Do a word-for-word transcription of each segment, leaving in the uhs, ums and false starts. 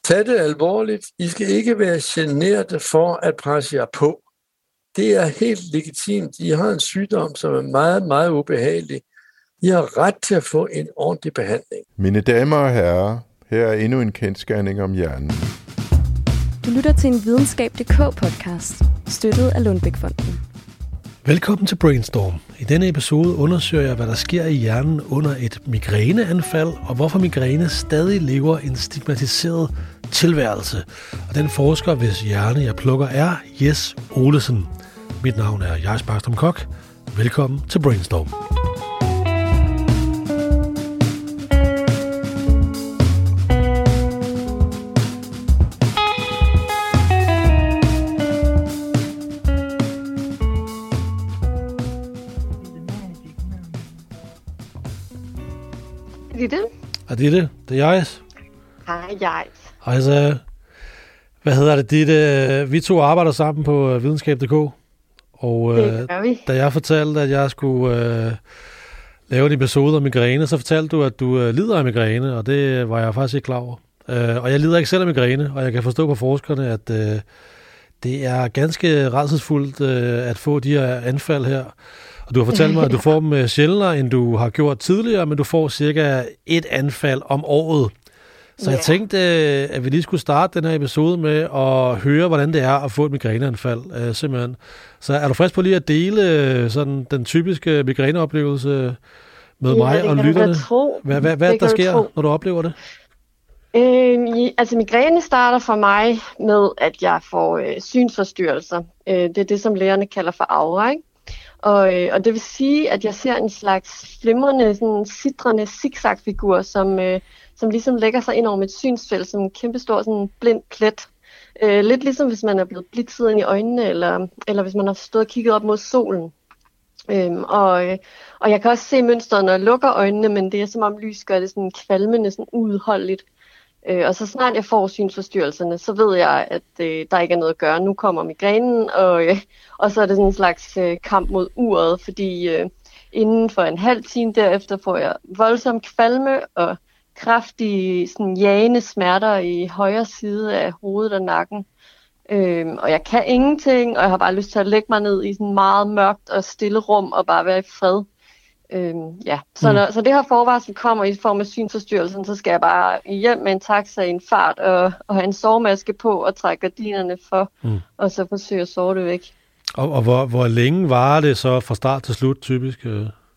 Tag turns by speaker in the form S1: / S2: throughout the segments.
S1: Tag det alvorligt. I skal ikke være generte for at presse jer på. Det er helt legitimt. I har en sygdom, som er meget, meget ubehagelig. I har ret til at få en ordentlig behandling.
S2: Mine damer og herrer, her er endnu en kendsgerning om hjernen.
S3: Du lytter til en videnskab punktum d k podcast, støttet af Lundbeck-fonden.
S4: Velkommen til Brainstorm. I denne episode undersøger jeg, hvad der sker i hjernen under et migræneanfald, og hvorfor migræne stadig lever en stigmatiseret tilværelse. Og den forsker, hvis hjerne jeg plukker, er Jes Olesen. Mit navn er Jais Barstrom Kok. Velkommen til Brainstorm.
S5: Ditte.
S4: Er det det? Det er Jais.
S5: Hej, Jais.
S4: Hej så. Hvad hedder det, Ditte? Vi to arbejder sammen på videnskab punktum d k. Og
S5: det gør vi.
S4: Da jeg fortalte, at jeg skulle øh, lave en episode om migræne, så fortalte du, at du øh, lider af migræne, og det var jeg faktisk ikke klar over. Øh, og jeg lider ikke selv af migræne, og jeg kan forstå på forskerne, at øh, det er ganske rædselsfuldt øh, at få de her anfald her. Og du har fortalt mig, at du får dem sjældnere, end du har gjort tidligere, men du får cirka et anfald om året. Så jeg tænkte, at vi lige skulle starte den her episode med at høre, hvordan det er at få et migræneanfald, simpelthen. Så er du frisk på lige at dele sådan den typiske migræneoplevelse med ja, mig og lytterne? Hvad, hvad, hvad der sker, tro. Når du oplever det?
S5: Øh, altså migræne starter for mig med, at jeg får øh, synsforstyrrelser. Øh, det er det, som lægerne kalder for aura, ikke? Og, øh, og det vil sige, at jeg ser en slags flimrende, sådan sidrende zigzag-figur, som, øh, som ligesom lægger sig ind over mit synsfelt som en kæmpestor sådan blind plet. Øh, lidt ligesom hvis man er blevet blitzet ind i øjnene, eller, eller hvis man har stået og kigget op mod solen. Øhm, og, øh, og jeg kan også se mønstret, når jeg lukker øjnene, men det er som om lys gør det sådan kvalmende, sådan uudholdeligt. Øh, og så snart jeg får synsforstyrrelserne, så ved jeg, at øh, der ikke er noget at gøre. Nu kommer migrænen, og, øh, og så er det sådan en slags øh, kamp mod uret, fordi øh, inden for en halv time derefter får jeg voldsom kvalme og kraftige sådan, jagende smerter i højre side af hovedet og nakken. Øh, og jeg kan ingenting, og jeg har bare lyst til at lægge mig ned i sådan meget mørkt og stille rum og bare være i fred. Øhm, ja, så, mm. når, så det her forvarsel kommer i form af synsforstyrrelsen, så skal jeg bare hjem med en taxa i en fart og, og have en sovemaske på og trække gardinerne for, mm. og så forsøge at sove det væk.
S4: Og, og hvor, hvor længe varer det så fra start til slut typisk?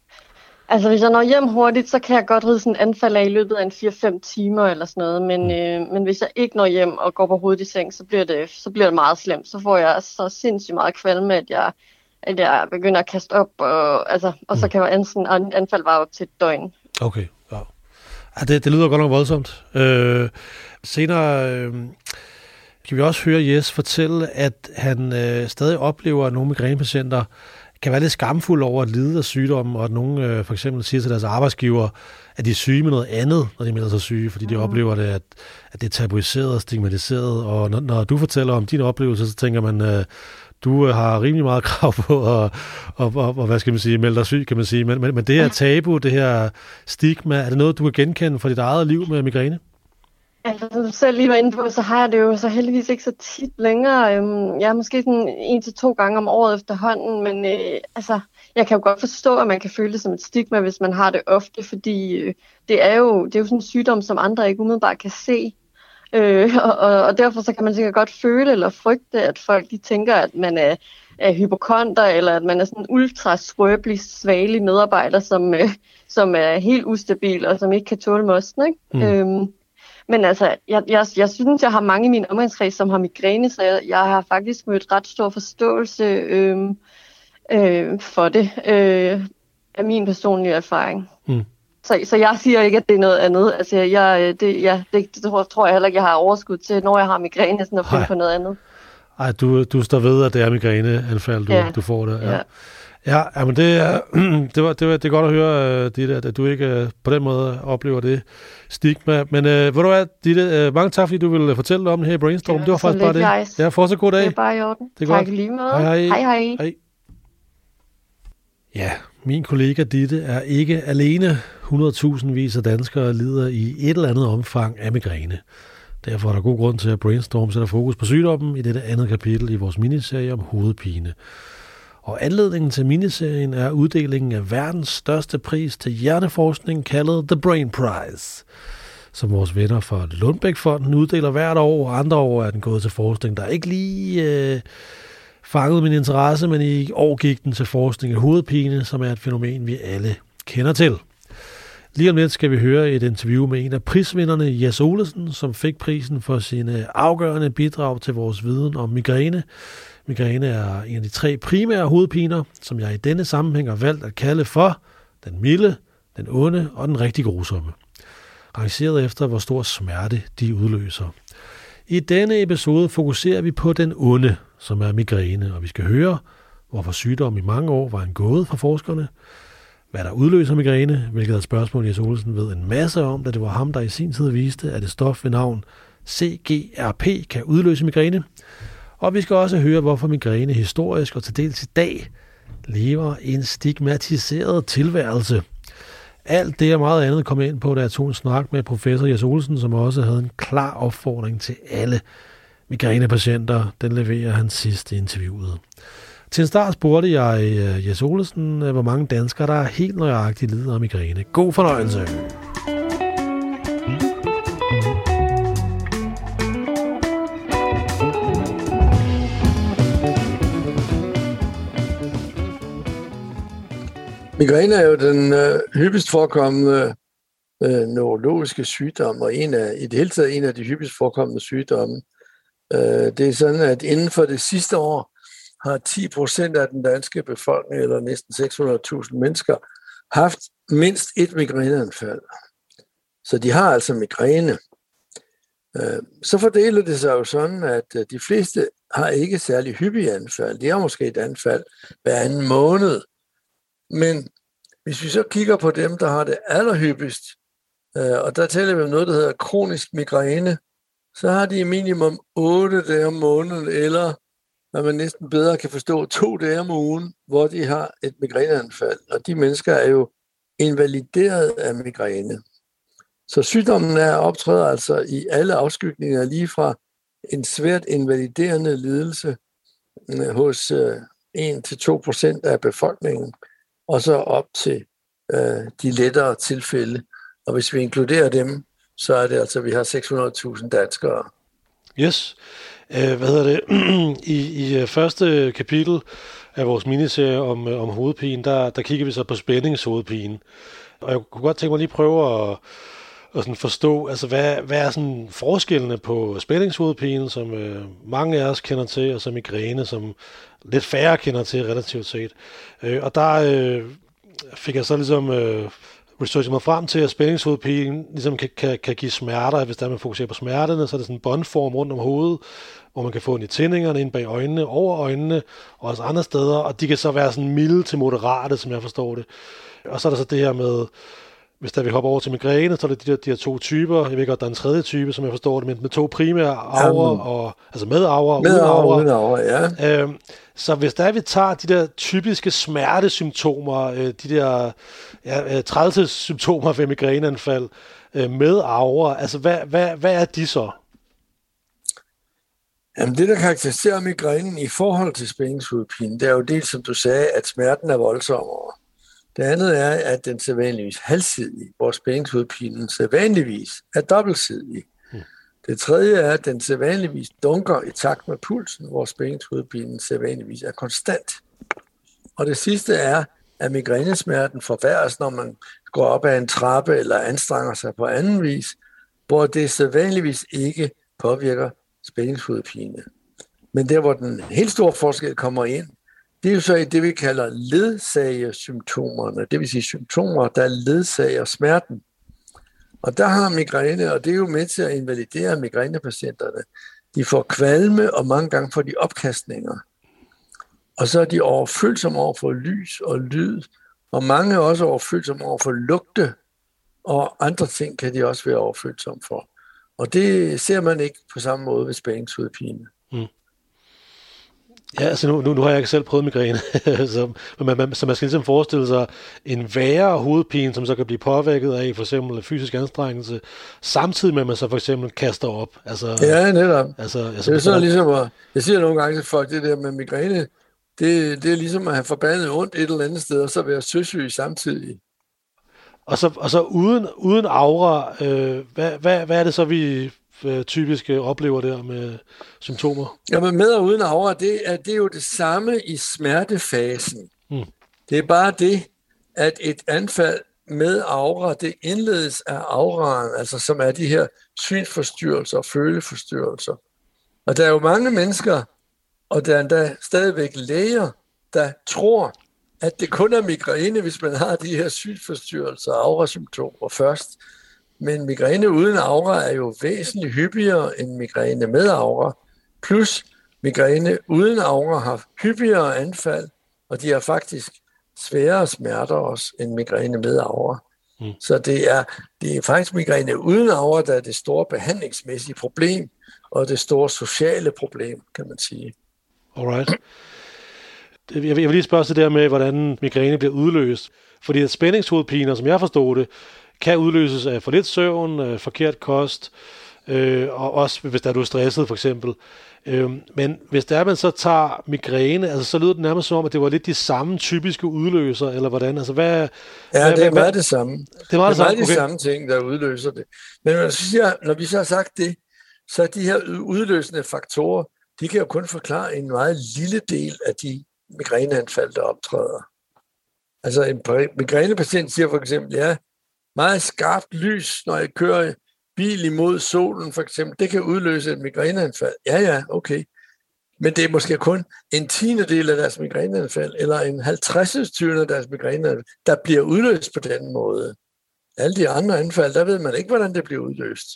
S5: Altså hvis jeg når hjem hurtigt, så kan jeg godt ride sådan en anfald af i løbet af en fire fem timer eller sådan noget, men, mm. øh, men hvis jeg ikke når hjem og går på hovedet i seng, så bliver det, så bliver det meget slemt. Så får jeg så sindssygt meget kvalme, at jeg at jeg begynder at kaste op, og, altså, og så kan jeg sådan en anfald vare op til et døgn.
S4: Okay, ja. Ja, det, det lyder godt nok voldsomt. Øh, senere øh, kan vi også høre Jes fortælle, at han øh, stadig oplever, at nogle migrænepatienter kan være lidt skamfulde over at lide af sygdommen, og at nogen øh, for eksempel siger til deres arbejdsgiver, at de er syge med noget andet, når de melder sig syge, fordi de mm. oplever det, at, at det er tabuiseret og stigmatiseret. Og når, når du fortæller om din oplevelse, så tænker man, øh, du har rimelig meget krav på at, og, og, og, hvad skal man sige, melde dig syg, kan man sige. Men, men, men det her tabu, det her stigma, er det noget, du kan genkende fra dit eget liv med migræne?
S5: Altså, som du selv lige var inde på, så har jeg det jo så heldigvis ikke så tit længere. Jeg er måske sådan en til to gange om året efterhånden, men øh, altså, jeg kan jo godt forstå, at man kan føle det som et stigma, hvis man har det ofte, fordi øh, det, er jo, det er jo sådan en sygdom, som andre ikke umiddelbart kan se. Øh, og, og derfor så kan man sikkert godt føle eller frygte, at folk de tænker, at man er, er hypokonter, eller at man er sådan en ultra skrøbelig, svagelig medarbejder, som, øh, som er helt ustabil og som ikke kan tåle mosten, ikke? Mm. Øhm, men altså, jeg, jeg, jeg synes, jeg har mange i min omgangskreds, som har migræne, så jeg, jeg har faktisk mødt ret stor forståelse øh, øh, for det øh, af min personlige erfaring. Mm. Så, så jeg siger ikke, at det er noget andet. Altså, jeg, det, ja, det, det tror jeg heller ikke, jeg har overskud til, når jeg har migræne, sådan at finde på noget andet.
S4: Ej, du, du står ved, at det er migræneanfald, du, ja. du får det. Ja, ja. ja men det er, det, var, det, var, det er godt at høre, Ditte, at du ikke på den måde oplever det stigma. Men øh, ved du hvad, Ditte, øh, mange tak, fordi du ville fortælle om det her i Brainstorm. Det var, det var faktisk bare det. Jais. Ja, fortsat god dag.
S5: Det er bare i orden.
S4: Det er
S5: tak
S4: godt.
S5: Lige måde.
S4: Hej, hej.
S5: Hej, hej.
S4: hej. Ja, min kollega Ditte er ikke alene. hundrede tusind vis af danskere lider i et eller andet omfang af migræne. Derfor er der god grund til at Brainstorm sætter fokus på sygdommen i dette andet kapitel i vores miniserie om hovedpine. Og anledningen til miniserien er uddelingen af verdens største pris til hjerneforskning, kaldet The Brain Prize, som vores venner fra Lundbeck-fonden uddeler hvert år, og andre år er den gået til forskning, der ikke lige øh, fangede min interesse, men i år gik den til forskning af hovedpine, som er et fænomen, vi alle kender til. Lige om lidt skal vi høre et interview med en af prisvinderne, Jes Olesen, som fik prisen for sine afgørende bidrag til vores viden om migræne. Migræne er en af de tre primære hovedpiner, som jeg i denne sammenhæng har valgt at kalde for den milde, den onde og den rigtig grusomme. Rangeret efter, hvor stor smerte de udløser. I denne episode fokuserer vi på den onde, som er migræne, og vi skal høre, hvorfor sygdom i mange år var en gåde fra forskerne, hvad der udløser migræne, hvilket er et spørgsmål, Jes Olesen ved en masse om, da det var ham, der i sin tid viste, at et stof ved navn C G R P kan udløse migræne. Og vi skal også høre, hvorfor migræne historisk og til dels i dag lever en stigmatiseret tilværelse. Alt det og meget andet kom ind på, da jeg tog en snak med professor Jes Olesen, som også havde en klar opfordring til alle migrænepatienter. Den leverer han sidst i interviewet. Til en start spurgte jeg Jes Olesen, hvor mange danskere, der helt nøjagtigt lider af migræne. God fornøjelse!
S1: Migræne er jo den øh, hyppigst forekommende øh, neurologiske sygdom, og en af, i det hele taget en af de hyppigst forekommende sygdomme. Øh, det er sådan, at inden for det sidste år har ti procent af den danske befolkning, eller næsten seks hundrede tusind mennesker, haft mindst et migræneanfald. Så de har altså migræne. Øh, så fordeler det sig jo sådan, at de fleste har ikke særlig hyppige anfald. De har måske et anfald hver anden måned. Men hvis vi så kigger på dem, der har det allerhyppigst, øh, og der taler vi om noget, der hedder kronisk migræne, så har de minimum otte dage om måneden, eller hvad man næsten bedre kan forstå, to dage om ugen, hvor de har et migræneanfald. Og de mennesker er jo invalideret af migræne. Så sygdommen er optræder altså i alle afskygninger, lige fra en svært invaliderende lidelse øh, hos øh, en til to procent af befolkningen, og så op til øh, de lettere tilfælde. Og hvis vi inkluderer dem, så er det altså, at vi har seks hundrede tusind danskere.
S4: Yes. Uh, hvad hedder det? I, i uh, første kapitel af vores miniserie om, uh, om hovedpine, der, der kigger vi så på spændingshovedpine. Og jeg kunne godt tænke mig lige prøve at, at sådan forstå, altså hvad, hvad er sådan forskellene på spændingshovedpine, som uh, mange af os kender til, og så migræne, som lidt færre kender til relativt set. Uh, og der uh, fik jeg så ligesom uh, researchet mig frem til, at spændingshovedpine ligesom kan, kan, kan give smerter. Hvis der man fokuserer på smerterne, så er det sådan en båndform rundt om hovedet, hvor man kan få den i tændingerne, ind bag øjnene, over øjnene, og også andre steder, og de kan så være sådan milde til moderate, som jeg forstår det. Og så er der så det her med, hvis der vi hopper over til migræne, så er det de, der, de her to typer. Jeg ved godt, der er en tredje type, som jeg forstår det, men med to primære aurer,
S1: Jamen,
S4: og, altså med aurer og
S1: med
S4: uden aurer.
S1: Uden aurer, ja.
S4: Øhm, så hvis der vi tager de der typiske smertesymptomer, øh, de der ja, trælsesymptomer ved migræneanfald øh, med aurer, altså hvad, hvad, hvad er de så?
S1: Jamen det, der karakteriserer migrænen i forhold til spændingshovedpine, det er jo dels, som du sagde, at smerten er voldsommere. Det andet er, at den sædvanligvis halvsidig, hvor spændingshovedpinen sædvanligvis er dobbeltsidig. Hmm. Det tredje er, at den sædvanligvis dunker i takt med pulsen, hvor spændingshovedpinen sædvanligvis er konstant. Og det sidste er, at migrænesmerten forværres, når man går op ad en trappe eller anstrenger sig på anden vis, hvor det sædvanligvis ikke påvirker spændingshovedpine. Men der, hvor den helt store forskel kommer ind, det er jo så i det, vi kalder ledsagersymptomerne, det vil sige symptomer, der ledsager smerten. Og der har migræne, og det er jo med til at invalidere migrænepatienterne. De får kvalme, og mange gange får de opkastninger. Og så er de overfølsomme over for lys og lyd, og mange er også overfølsomme over for lugte, og andre ting kan de også være overfølsomme for. Og det ser man ikke på samme måde ved spændingshovedpine. Mm.
S4: Ja, altså nu, nu, nu har jeg ikke selv prøvet migræne, så, man, man, så man skal ligesom forestille sig en værre hovedpine, som så kan blive påvirket af for eksempel fysisk anstrengelse, samtidig med at man så for eksempel kaster op. Altså,
S1: ja, netop.
S4: Altså, altså,
S1: det er sådan ligesom, at, jeg siger nogle gange til folk, det der med migræne, det, det er ligesom at have forbandet ondt et eller andet sted, og så være søsyg samtidig.
S4: Og så, og så uden, uden aura, øh, hvad, hvad, hvad er det så, vi typisk oplever der med symptomer?
S1: Jamen med og uden aura, det er, det er jo det samme i smertefasen. Hmm. Det er bare det, at et anfald med aura, det indledes af auraen, altså som er de her synsforstyrrelser og føleforstyrrelser. Og der er jo mange mennesker, og der er endda stadigvæk læger, der tror, at det kun er migræne, hvis man har de her synsforstyrrelser og aurasymptomer først. Men migræne uden aura er jo væsentligt hyppigere end migræne med aura. Plus migræne uden aura har hyppigere anfald, og de har faktisk sværere smerter også end migræne med aura. Mm. Så det er, det er faktisk migræne uden aura, der er det store behandlingsmæssige problem, og det store sociale problem, kan man sige.
S4: Alright. Jeg vil, jeg vil lige spørge til det der med, hvordan migræne bliver udløst. Fordi at spændingshovedpiner, som jeg forstod det, kan udløses af for lidt søvn, øh, forkert kost, øh, og også hvis der er du er stresset for eksempel. Øh, men hvis der er, man så tager migræne, altså så lyder det nærmest som om, at det var lidt de samme typiske udløser, eller hvordan? Altså hvad?
S1: Ja,
S4: hvad,
S1: det er
S4: hvad,
S1: meget det samme.
S4: Det er meget
S1: det, er meget
S4: det samme,
S1: de
S4: okay.
S1: samme ting, der udløser det. Men når, siger, når vi så har sagt det, så er de her udløsende faktorer, de kan jo kun forklare en meget lille del af de migræneanfald, der optræder. Altså en migrænepatient siger for eksempel, ja, meget skarpt lys, når jeg kører bil imod solen for eksempel, det kan udløse et migræneanfald. Ja, ja, okay. Men det er måske kun en tiende del af deres migræneanfald, eller en halvtredsedstyvende af deres migræneanfald, der bliver udløst på den måde. Alle de andre anfald, der ved man ikke, hvordan det bliver udløst.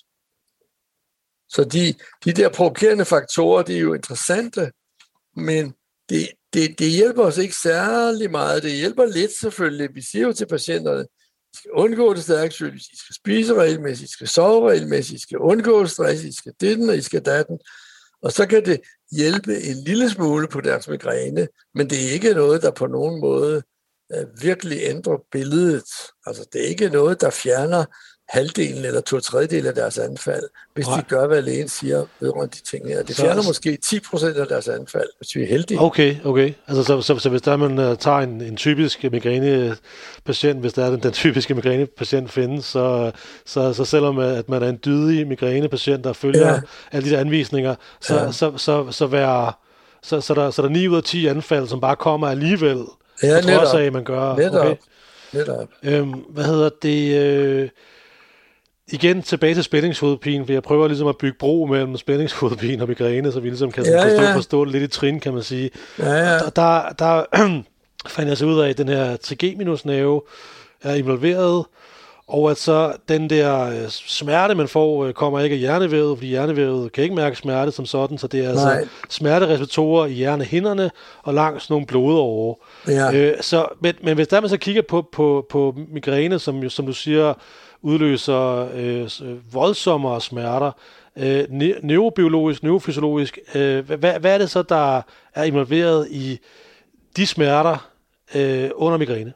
S1: Så de, de der provokerende faktorer, de er jo interessante, men det, det, det hjælper os ikke særlig meget. Det hjælper lidt selvfølgelig. Vi siger jo til patienterne, I skal undgå det stærke sygehus, I skal spise regelmæssigt, I skal sove regelmæssigt, I skal undgå stress, I skal ditten, og I skal datten. Og så kan det hjælpe en lille smule på deres migræne, men det er ikke noget, der på nogen måde uh, virkelig ændrer billedet. Altså det er ikke noget, der fjerner halvdelen eller to tredjedel af deres anfald, hvis Nej. de gør, hvad lægen siger vedrørende de ting her. Det fjerner så, måske ti procent af deres anfald, hvis vi er heldige.
S4: Okay, okay. Altså, så, så, så hvis der man uh, tager en, en typisk migrænepatient, hvis der er den, den typiske migrænepatient findes, så, så, så selvom at man er en dydig migrænepatient, der følger ja. alle de der anvisninger, så, ja. så, så, så, så, være, så, så, der, så der er ni ud af ti anfald, som bare kommer alligevel,
S1: ja,
S4: på trods af, at man gør.
S1: Netop.
S4: Okay.
S1: Netop.
S4: Øhm, hvad hedder det... Øh, Igen tilbage til spændingshovedpine, for jeg prøver ligesom at bygge bro mellem spændingshovedpine og migræne, så vi ligesom kan ja, forstå, ja. forstå det lidt i trin, kan man sige.
S1: Ja, ja.
S4: Og der, der, der fandt jeg så ud af, at den her trigeminusnerve er involveret, og at så den der smerte, man får, kommer ikke af hjernevævet, fordi hjernevævet kan ikke mærke smerte som sådan, så det er Nej. altså smertereceptorer i hjernehinderne og langs nogle blodårer.
S1: Ja.
S4: Øh, så, men, men hvis der man så kigger på, på, på migræne, som, som du siger, udløser øh, voldsommere smerter, øh, ne- neurobiologisk, neurofysiologisk. Øh, hvad, hvad er det så, der er involveret i de smerter øh, under migræne?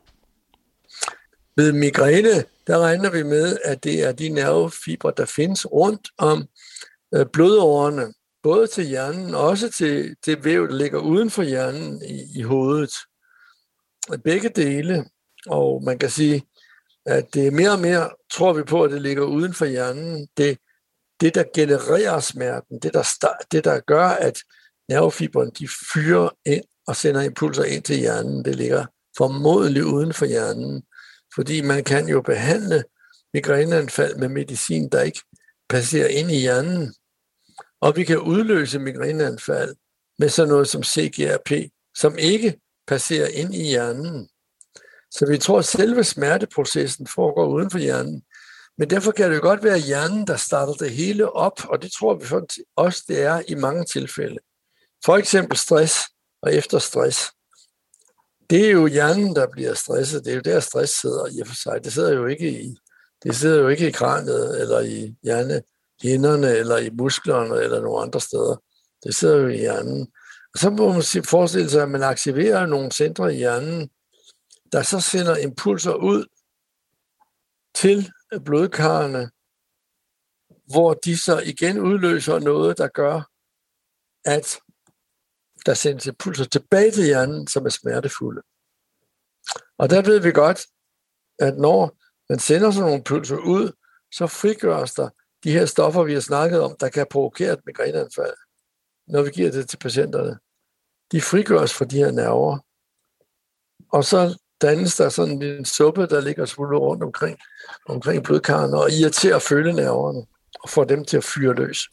S1: Ved migræne, der regner vi med, at det er de nervefibre, der findes rundt om øh, blodårerne, både til hjernen og også til, til væv, der ligger uden for hjernen i, i hovedet. Begge dele, og man kan sige, at det er mere og mere, tror vi på, at det ligger uden for hjernen. Det, det der genererer smerten, det der, start, det der gør, at nervefiberne de fyrer ind og sender impulser ind til hjernen, det ligger formodentlig uden for hjernen. Fordi man kan jo behandle migræneanfald med medicin, der ikke passerer ind i hjernen. Og vi kan udløse migræneanfald med sådan noget som C G R P, som ikke passerer ind i hjernen. Så vi tror, at selve smerteprocessen foregår uden for hjernen. Men derfor kan det jo godt være hjernen, der starter det hele op, og det tror vi også, det er i mange tilfælde. For eksempel stress og efter stress. Det er jo hjernen, der bliver stresset. Det er jo der, stress sidder i og for sig. Det sidder jo ikke i, det sidder jo ikke i kraniet, eller i hjernehinderne, eller i musklerne, eller nogle andre steder. Det sidder jo i hjernen. så må man forestille sig, at man aktiverer nogle centre i hjernen, der så sender impulser ud til blodkarrene, hvor de så igen udløser noget, der gør, at der sendes impulser tilbage til hjernen, som er smertefulde. Og der ved vi godt, at når man sender sådan nogle impulser ud, så frigøres der de her stoffer, vi har snakket om, der kan provokere et migræneanfald, når vi giver det til patienterne. De frigøres fra de her nerver. Og så dannes der sådan en suppe, der ligger svullet rundt omkring, omkring blodkarrene og irriterer følgenerverne og får dem til at fyre løs.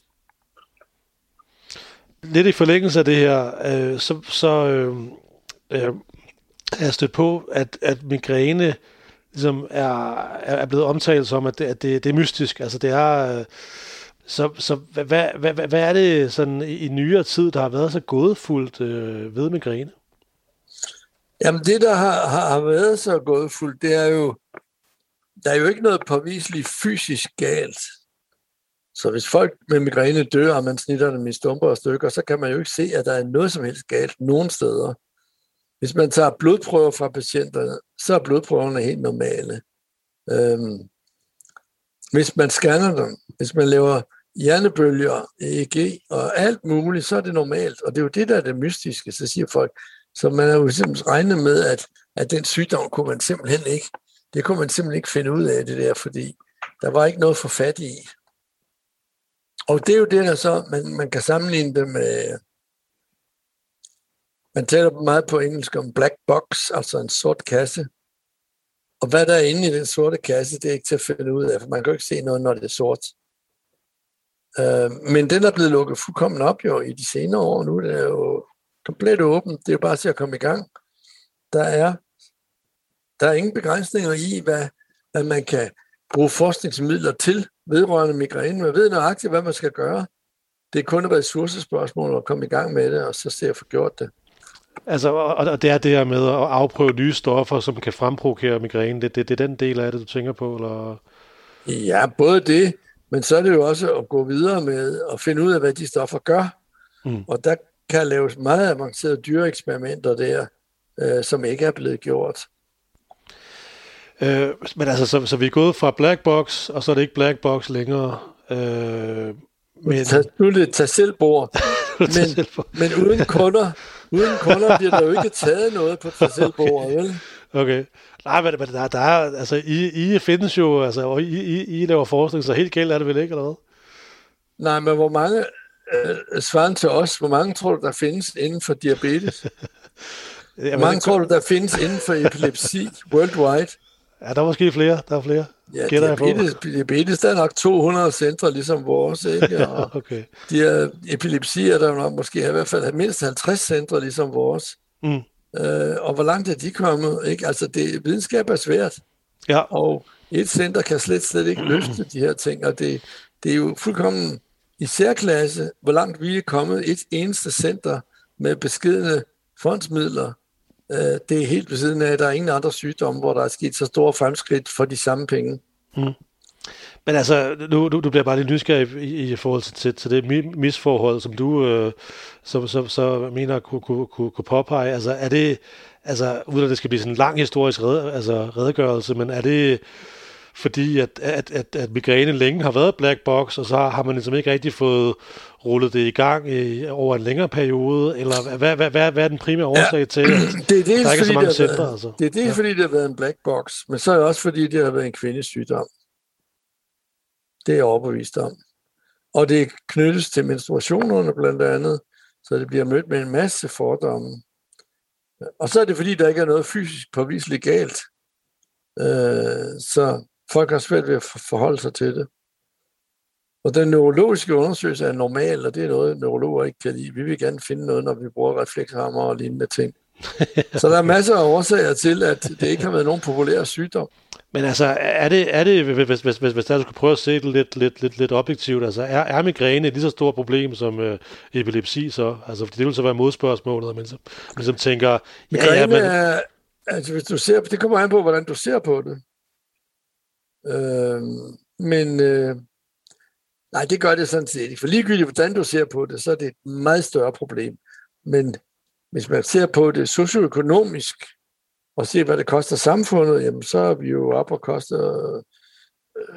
S4: Lidt i forlængelse af det her, øh, så, så øh, øh, er jeg stødt på, at, at migræne ligesom er, er blevet omtalt som, at det, at det, det er mystisk. Altså det er... Øh, så så hvad, hvad, hvad, hvad er det sådan i, i nyere tid, der har været så gådefuldt øh, ved migræne?
S1: Jamen det, der har, har, har været så gådefuldt, det er jo, der er jo ikke noget påviseligt fysisk galt. Så hvis folk med migræne dør, og man snitter dem i stumper og stykker, så kan man jo ikke se, at der er noget som helst galt nogen steder. Hvis man tager blodprøver fra patienterne, så er blodprøverne helt normale. Øhm, hvis man scanner dem, hvis man laver hjernebølger, E E G og alt muligt, så er det normalt. Og det er jo det, der er det mystiske, så siger folk. Så man har jo simpelthen regnet med, at, at den sygdom kunne man simpelthen ikke, det kunne man simpelthen ikke finde ud af det der, fordi der var ikke noget for fat i. Og det er jo det, der så, man, man kan sammenligne det med, man taler meget på engelsk om black box, altså en sort kasse. Og hvad der er inde i den sorte kasse, det er ikke til at finde ud af, for man kan jo ikke se noget, når det er sort. Uh, men den er blevet lukket fuldkommen op jo i de senere år nu, det er jo komplet åbent, det er jo bare til at komme i gang. Der er, der er ingen begrænsninger i, hvad, hvad man kan bruge forskningsmidler til vedrørende migræne. Man ved nøjagtigt, hvad man skal gøre. Det er kun et ressourcespørgsmål at komme i gang med det, og så se at få gjort det.
S4: Altså, og det er det her med at afprøve nye stoffer, som kan fremprovokere migræne. Det, det, det er den del af det, du tænker på? Eller?
S1: Ja, både det, men så er det jo også at gå videre med at finde ud af, hvad de stoffer gør. Mm. Og der kan laves meget avancerede dyreeksperimenter der, øh, som ikke er blevet gjort.
S4: Øh, men altså, så, så vi er gået fra black box, og så er det ikke black box længere. Øh, men...
S1: Tag, nu er det et tag-selv-bord, men, men uden kunder, uden kunder bliver der jo ikke taget noget på tag-selv-bordet, vel?
S4: Okay. Nej, men der, der er, altså, I, I findes jo, altså, og I, I, I laver forskning, så helt galt er det vel ikke, eller hvad?
S1: Nej, men hvor mange, øh, svaren til os, hvor mange tror du, der findes inden for diabetes? Hvor mange tror du, der findes inden for epilepsi worldwide?
S4: Ja, der er måske flere, der er flere.
S1: Ja, diabetes, diabetes, der er nok to hundrede centre, ligesom vores, ikke? Og
S4: okay.
S1: De er, epilepsi er der nok måske i hvert fald mindst halvtreds centre, ligesom vores. Mm. Øh, og hvor langt er de kommet? Ikke? Altså, det, videnskab er svært.
S4: Ja.
S1: Og et center kan slet, slet ikke løfte de her ting, og det, det er jo fuldkommen i særklasse, hvor langt vi er kommet. Et eneste center med beskedne fondsmidler. Det er helt ved siden af, at der er ingen andre sygdomme, hvor der er sket så store fremskridt for de samme penge. Mm.
S4: Men altså, nu, nu, du bliver bare lidt nysgerrig i, i forhold til, til det misforhold, som du øh, så, så, så mener kunne, kunne, kunne, kunne påpege. Altså, er det, altså, uden at det skal blive sådan en lang historisk red, altså, redegørelse, men er det fordi, at, at, at, at migræne længe har været black box, og så har man ligesom ikke rigtig fået rullet det i gang i, over en længere periode, eller hvad, hvad, hvad, hvad er den primære årsag ja, til, at
S1: det er det,
S4: der ikke er så mange
S1: centre?
S4: Været, altså?
S1: Det er det, ja. Fordi det har været en black box, men så er det også fordi, det har været en kvindesygdom. Det er jeg overbevist om. Og det knyttes til menstruationerne blandt andet, så det bliver mødt med en masse fordomme. Og så er det fordi, der ikke er noget fysisk påviseligt galt. Øh, så folk har svært ved at forholde sig til det. Og den neurologiske undersøgelse er normal, og det er noget, neurologer ikke kan lide. Vi vil gerne finde noget, når vi bruger reflekshammer og lignende ting. Så der er masser af årsager til, at det ikke har været nogen populær sygdom.
S4: Men altså, er det, er det hvis, hvis, hvis, hvis der skulle prøve at se det lidt, lidt, lidt, lidt objektivt, altså er, er migræne et lige så stort problem som øh, epilepsi så? Altså, det vil så være modspørgsmålet, men som, men som tænker... Ja,
S1: migræne
S4: ja, men...
S1: er, altså hvis du ser, det kommer an på, hvordan du ser på det. Øh, men øh, nej, det gør det sådan set ikke. For ligegyldigt, hvordan du ser på det, så er det et meget større problem. Men hvis man ser på det socioøkonomisk, og ser, hvad det koster samfundet, jamen så er vi jo op og koster øh,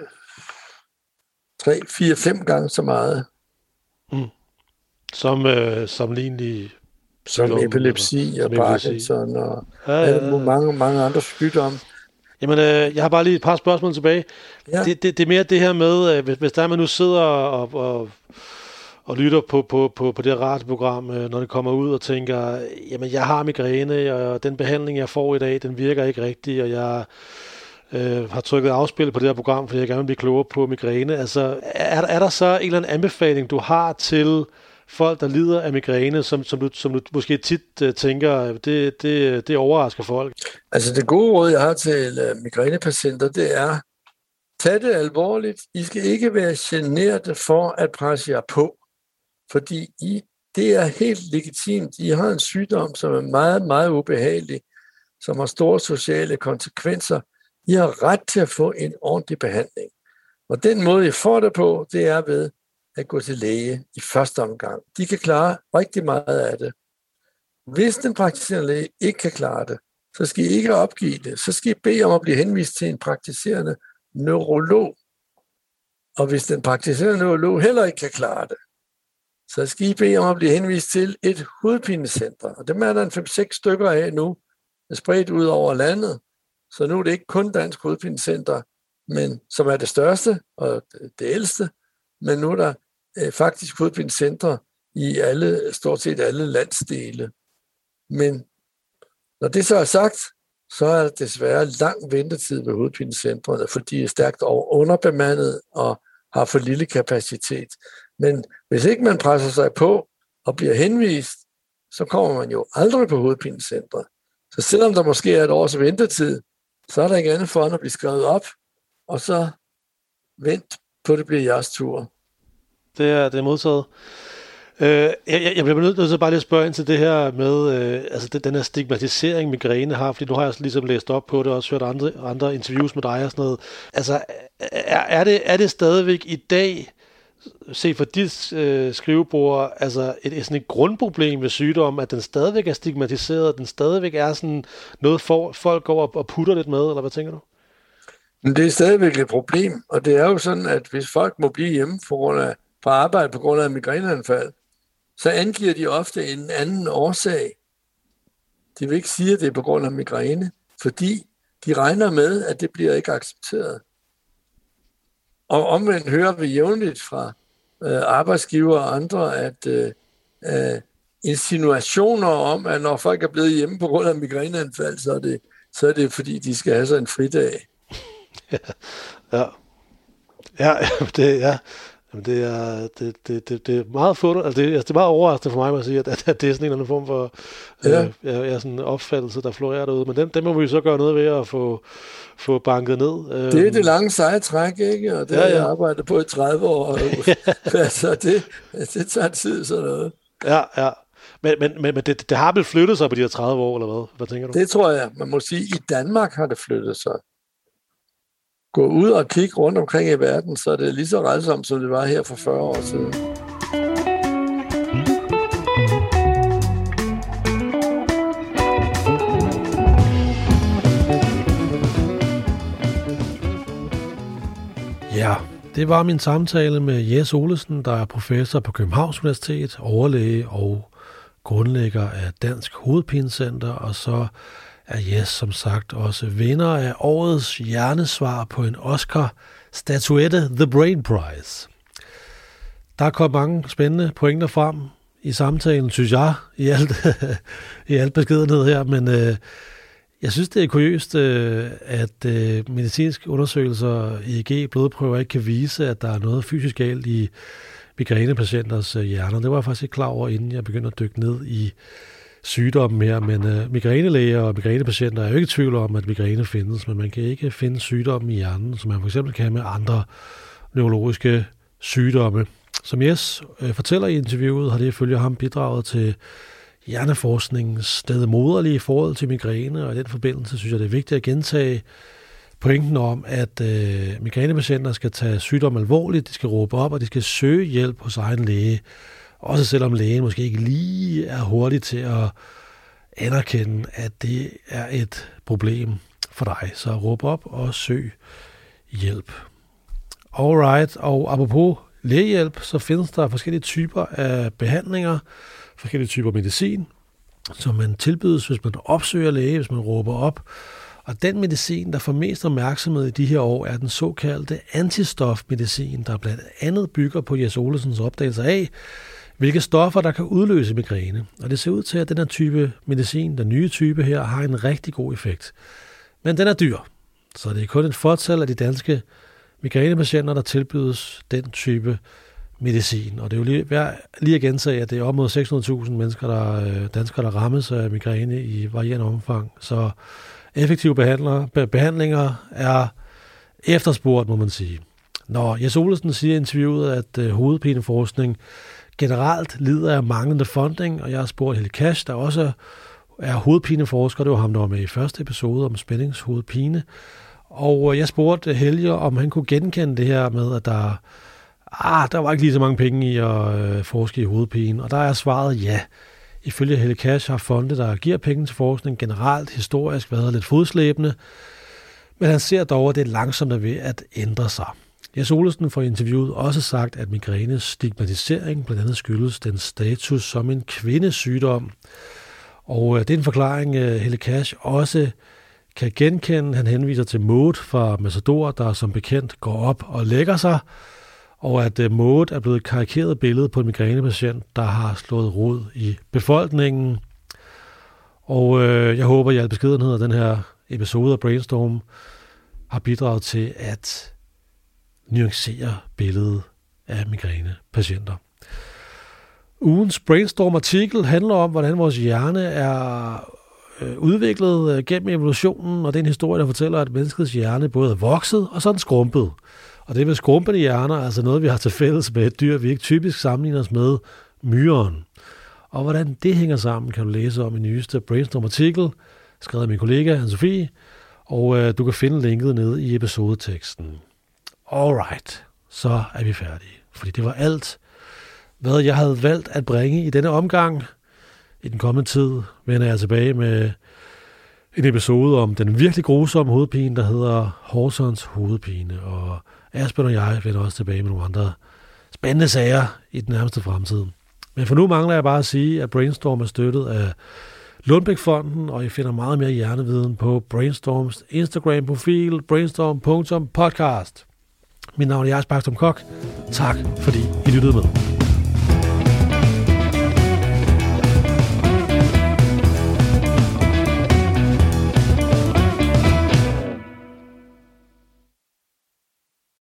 S1: tre, fire, fem gange så meget.
S4: Mm. Som øh, sammenlignelig
S1: som epilepsi og Parkinson og ja, ja, ja. mange, mange andre sygdomme.
S4: Jamen, øh, jeg har bare lige et par spørgsmål tilbage. Ja. Det, det, det er mere det her med, øh, hvis, hvis der er, man nu sidder og, og, og lytter på, på, på, på det radioprogram, øh, når det kommer ud og tænker, jamen, jeg har migræne, og den behandling, jeg får i dag, den virker ikke rigtigt, og jeg øh, har trykket afspil på det her program, fordi jeg gerne vil blive klogere på migræne. Altså, er, er der så en eller anden anbefaling, du har til folk, der lider af migræne, som, som, du, som du måske tit uh, tænker, det, det, det overrasker folk?
S1: Altså det gode råd, jeg har til uh, migrænepatienter, det er, tag det alvorligt. I skal ikke være generte for at presse jer på, fordi I, det er helt legitimt. I har en sygdom, som er meget, meget ubehagelig, som har store sociale konsekvenser. I har ret til at få en ordentlig behandling. Og den måde, I får det på, det er ved at gå til læge i første omgang. De kan klare rigtig meget af det. Hvis den praktiserende læge ikke kan klare det, så skal I ikke opgive det. Så skal I bede om at blive henvist til en praktiserende neurolog. Og hvis den praktiserende neurolog heller ikke kan klare det, så skal I bede om at blive henvist til et hovedpinecenter. Og dem er der en fem seks stykker af nu, er spredt ud over landet. Så nu er det ikke kun Dansk Hovedpinecenter, men som er det største og det ældste, men nu er der øh, faktisk hovedpinecentre i alle, stort set alle landsdele. Men når det så er sagt, så er der desværre lang ventetid ved hovedpinecentrene, fordi de er stærkt underbemandet og har for lille kapacitet. Men hvis ikke man presser sig på og bliver henvist, så kommer man jo aldrig på hovedpinecentre. Så selvom der måske er et års ventetid, så er der ikke andet for at blive skrevet op, og så vent på, det bliver jeres tur.
S4: Det er, det er modtaget. Øh, jeg, jeg bliver nødt til bare lige at spørge ind til det her med, øh, altså det, den her stigmatisering, migræne har, fordi nu har jeg ligesom læst op på det, og også hørt andre, andre interviews med dig og sådan noget. Altså, er, er, det, er det stadigvæk i dag, se for dit øh, skrivebord, altså et, et, sådan et grundproblem ved sygdom, at den stadigvæk er stigmatiseret, at den stadigvæk er sådan noget, for, folk går op og putter lidt med, eller hvad tænker du?
S1: Men det er stadigvæk et problem, og det er jo sådan, at hvis folk må blive hjemme på grund af, på arbejde på grund af migræneanfald, så angiver de ofte en anden årsag. De vil ikke sige, at det er på grund af migræne, fordi de regner med, at det bliver ikke accepteret. Og omvendt hører vi jævnligt fra øh, arbejdsgiver og andre, at øh, øh, insinuationer om, at når folk er blevet hjemme på grund af migræneanfald, så er det, så er det fordi, de skal have sig en fridag.
S4: Ja, ja, ja, det, ja. Det er, det, det, det, det er meget få, altså det, altså det er meget overraskende for mig at sige, at, at det er sådan en eller anden form for ja. øh, ja, sådan en opfattelse, der florerer derude. Men den, den må vi jo så gøre noget ved at få, få banket ned.
S1: Det er det lange seje træk, ikke? Og det ja, ja. har jeg arbejdet på i tredive år. Så det, det tager tid sådan noget.
S4: Ja, ja. Men, men, men, men det, det har vel flyttet sig på de her tredive år, eller hvad? Hvad tænker du?
S1: Det tror jeg. Man må sige, at i Danmark har det flyttet sig. Gå ud og kigge rundt omkring i verden, så er det lige så rædsomt, som det var her for fyrre år siden.
S4: Ja, det var min samtale med Jes Olesen, der er professor på Københavns Universitet, overlæge og grundlægger af Dansk Hovedpinecenter, og så er Jes som sagt også vinder af årets hjernesvar på en Oscar-statuette, The Brain Prize. Der kom mange spændende pointer frem i samtalen, synes jeg, i alt, i alt beskedenhed her, men øh, jeg synes, det er kuriøst, øh, at øh, medicinske undersøgelser, E E G, blodprøver ikke kan vise, at der er noget fysisk galt i migrænepatienters øh, hjerner. Det var jeg faktisk ikke klar over, inden jeg begyndte at dykke ned i sygdommen her, men øh, migrænelæger og migrænepatienter er jo ikke i tvivl om, at migræne findes, men man kan ikke finde sygdommen i hjernen, som man for eksempel kan med andre neurologiske sygdomme. Som Jes øh, fortæller i interviewet, har det ifølge ham bidraget til hjerneforskningens stedmoderlige forhold til migræne, og i den forbindelse synes jeg, det er vigtigt at gentage pointen om, at øh, migrænepatienter skal tage sygdom alvorligt, de skal råbe op, og de skal søge hjælp hos egen læge. Også selvom lægen måske ikke lige er hurtig til at anerkende, at det er et problem for dig. Så råb op og søg hjælp. Alright, og apropos lægehjælp, så findes der forskellige typer af behandlinger, forskellige typer medicin, som man tilbydes, hvis man opsøger læge, hvis man råber op. Og den medicin, der får mest opmærksomhed i de her år, er den såkaldte antistofmedicin, der blandt andet bygger på Jes Olesens opdagelse af, hvilke stoffer, der kan udløse migræne. Og det ser ud til, at den her type medicin, den nye type her, har en rigtig god effekt. Men den er dyr, så det er kun et fåtal af de danske migrænepatienter, der tilbydes den type medicin. Og det er jo lige, værd lige at gentage, at det er op mod seks hundrede tusind mennesker, der, danskere, der rammes af migræne i varierende omfang. Så effektive behandlinger er efterspurgt, må man sige. Når Jes Olesen siger i interviewet, at uh, hovedpineforskning generelt lider af manglende funding, og jeg har spurgt Helge Cash, der også er hovedpineforsker, det var ham, der var med i første episode om spændingshovedpine, og jeg spurgte Helge, om han kunne genkende det her med, at der, ah, der var ikke lige så mange penge i at øh, forske i hovedpine, og der er svaret ja. Ifølge Helge Cash har fonde, der giver penge til forskning, generelt historisk været lidt fodslæbende, men han ser dog, at det er langsomt er ved at ændre sig. Jes Olesen får i interviewet også sagt, at migrænes stigmatisering blandt andet skyldes den status som en kvindesygdom. Og det er en forklaring, Helge Cash også kan genkende. Han henviser til Maud fra Matador, der som bekendt går op og lægger sig, og at Maud er blevet et karikeret billede på en migrænepatient, der har slået rod i befolkningen. Og øh, jeg håber, at i al beskedenhed af den her episode af Brainstorm har bidraget til at nuancere billedet af migrænepatienter. Ugens Brainstorm-artikel handler om, hvordan vores hjerne er udviklet gennem evolutionen, og det er en historie, der fortæller, at menneskets hjerne både er vokset og sådan skrumpet. Og det med skrumpende hjerner er altså noget, vi har til fælles med et dyr, vi ikke typisk sammenligner os med, myren. Og hvordan det hænger sammen, kan du læse om i nyeste Brainstorm-artikel, skrevet af min kollega Anne-Sophie, og øh, du kan finde linket nede i episodeteksten. Alright, så er vi færdige. Fordi det var alt, hvad jeg havde valgt at bringe i denne omgang. I den kommende tid vender jeg tilbage med en episode om den virkelig grusomme hovedpine, der hedder Horsons hovedpine. Og Asbjørn og jeg vender også tilbage med nogle andre spændende sager i den nærmeste fremtid. Men for nu mangler jeg bare at sige, at Brainstorm er støttet af Lundbæk-fonden, og I finder meget mere hjerneviden på Brainstorms Instagram-profil brainstorm punktum podcast. Mit navn er Jens Bakstrøm Kok. Tak fordi I lyttede med.